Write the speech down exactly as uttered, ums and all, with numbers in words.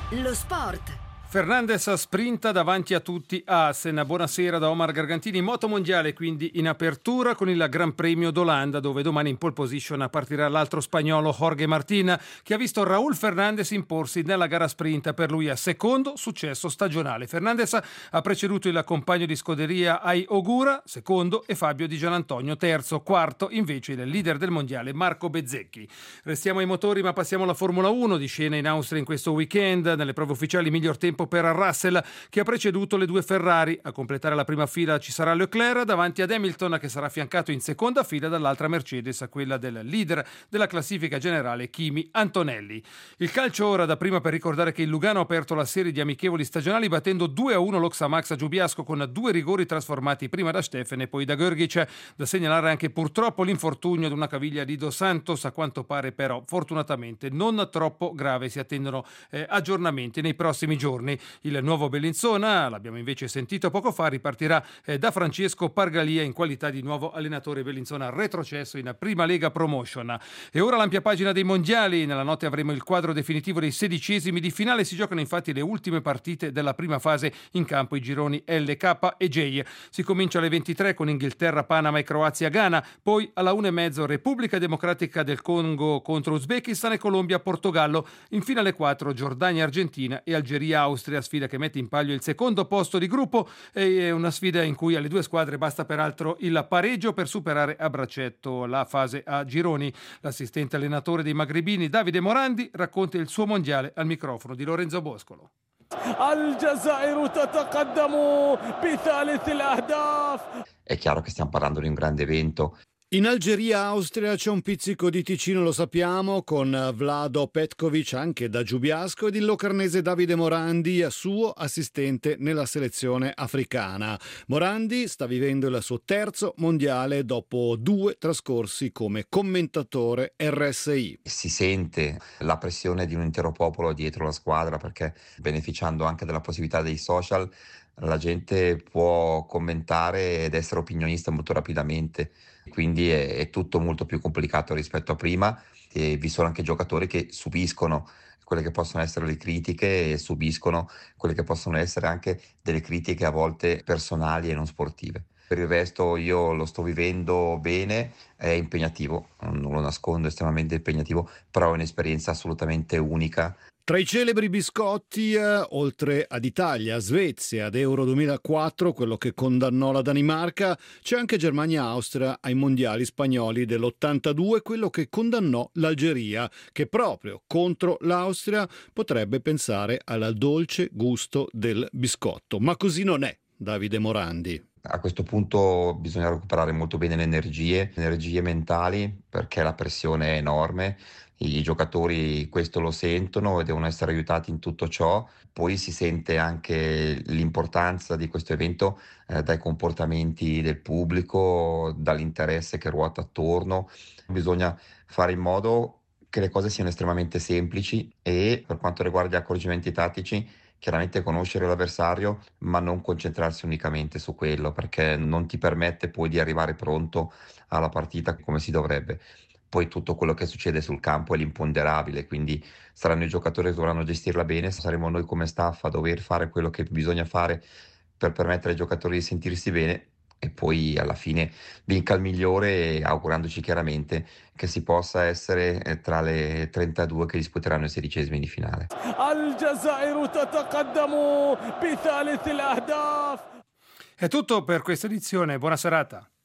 Lo sport. Fernandez sprinta davanti a tutti Assen. Buonasera da Omar Gargantini. Moto mondiale quindi in apertura con il Gran Premio d'Olanda, dove domani in pole position partirà l'altro spagnolo Jorge Martín, che ha visto Raúl Fernández imporsi nella gara sprint. Per lui a secondo successo stagionale. Fernandez ha preceduto il compagno di scuderia Ai Ogura, secondo, e Fabio Di Gianantonio terzo. Quarto invece il leader del mondiale Marco Bezzecchi. Restiamo ai motori ma passiamo alla Formula uno, di scena in Austria in questo weekend. Nelle prove ufficiali miglior tempo per Russell, che ha preceduto le due Ferrari. A completare la prima fila ci sarà Leclerc davanti ad Hamilton, che sarà affiancato in seconda fila dall'altra Mercedes, a quella del leader della classifica generale Kimi Antonelli. Il calcio ora, da prima per ricordare che il Lugano ha aperto la serie di amichevoli stagionali battendo due a uno l'Oxamax a Giubiasco con due rigori trasformati prima da Steffen e poi da Görgic. Da segnalare anche purtroppo l'infortunio ad una caviglia di Dos Santos, a quanto pare però fortunatamente non troppo grave. Si attendono eh, aggiornamenti nei prossimi giorni. Il nuovo Bellinzona, l'abbiamo invece sentito poco fa, ripartirà eh, da Francesco Pargalia in qualità di nuovo allenatore. Bellinzona retrocesso in Prima Lega Promotion. E ora l'ampia pagina dei mondiali. Nella notte avremo il quadro definitivo dei sedicesimi di finale. Si giocano infatti le ultime partite della prima fase, in campo i gironi L, K e J. Si comincia alle ventitré con Inghilterra, Panama e Croazia, Ghana, poi alla una e mezzo Repubblica Democratica del Congo contro Uzbekistan e Colombia, Portogallo. Infine alle quattro Giordania, Argentina e Algeria, Austria, sfida che mette in palio il secondo posto di gruppo. È una sfida in cui alle due squadre basta peraltro il pareggio per superare a braccetto la fase a gironi. L'assistente allenatore dei magrebini Davide Morandi racconta il suo mondiale al microfono di Lorenzo Boscolo. È chiaro che stiamo parlando di un grande evento. In Algeria-Austria c'è un pizzico di Ticino, lo sappiamo, con Vlado Petkovic anche da Giubiasco ed il locarnese Davide Morandi, suo assistente nella selezione africana. Morandi sta vivendo il suo terzo mondiale dopo due trascorsi come commentatore R S I. Si sente la pressione di un intero popolo dietro la squadra, perché beneficiando anche della possibilità dei social la gente può commentare ed essere opinionista molto rapidamente, quindi è, è tutto molto più complicato rispetto a prima, e vi sono anche giocatori che subiscono quelle che possono essere le critiche e subiscono quelle che possono essere anche delle critiche a volte personali e non sportive. Per il resto io lo sto vivendo bene, è impegnativo, non lo nascondo, è estremamente impegnativo, però è un'esperienza assolutamente unica. Tra i celebri biscotti, eh, oltre ad Italia, Svezia ed Euro duemilaquattro, quello che condannò la Danimarca, c'è anche Germania-Austria ai mondiali spagnoli dell'ottantadue, quello che condannò l'Algeria, che proprio contro l'Austria potrebbe pensare al dolce gusto del biscotto. Ma così non è, Davide Morandi. A questo punto bisogna recuperare molto bene le energie, le energie mentali, perché la pressione è enorme. I giocatori questo lo sentono e devono essere aiutati in tutto ciò. Poi si sente anche l'importanza di questo evento eh, dai comportamenti del pubblico, dall'interesse che ruota attorno. Bisogna fare in modo che le cose siano estremamente semplici e, per quanto riguarda gli accorgimenti tattici, chiaramente conoscere l'avversario, ma non concentrarsi unicamente su quello, perché non ti permette poi di arrivare pronto alla partita come si dovrebbe. Poi tutto quello che succede sul campo è l'imponderabile, quindi saranno i giocatori che dovranno gestirla bene, saremo noi come staff a dover fare quello che bisogna fare per permettere ai giocatori di sentirsi bene, e poi alla fine vinca il migliore, augurandoci chiaramente che si possa essere tra le trentadue che disputeranno i sedicesimi di finale. È tutto per questa edizione, buona serata.